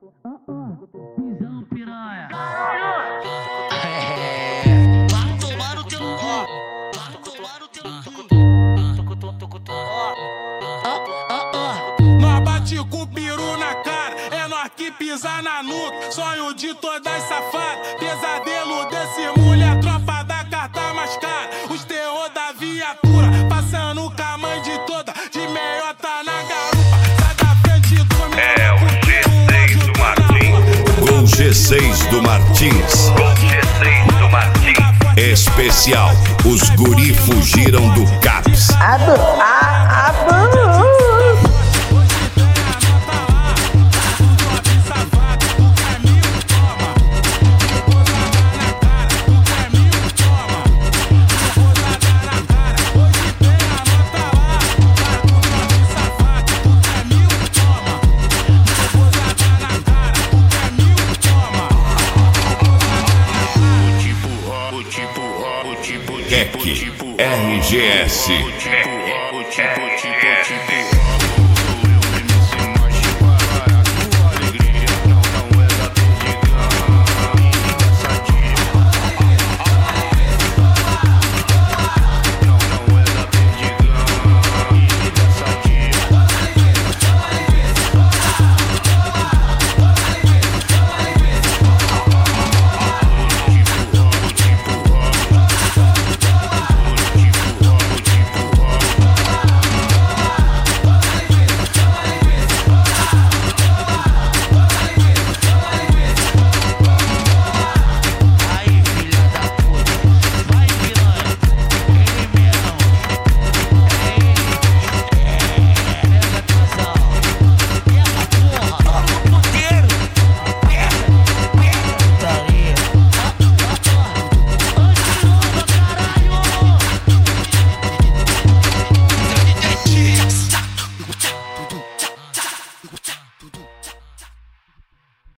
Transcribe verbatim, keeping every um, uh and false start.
Visão piranha. Vai tomar no teu cu. Vai tomar no teu cu. Nós bate com o peru na cara, é nós que pisa na nuca. Sonho de todas safadas, pesadelo desse mulher, tropa da carta mais cara. Os terror da viatura, passando com a mãe de toda, de meiota na garupa. Sai da frente do meu É o G seis do Martins. Com G seis do Martins. Com G seis do Martins. Especial, os guri fugiram do CAPS. Abo, a, abo. Keck, R G S. É, é, é, é.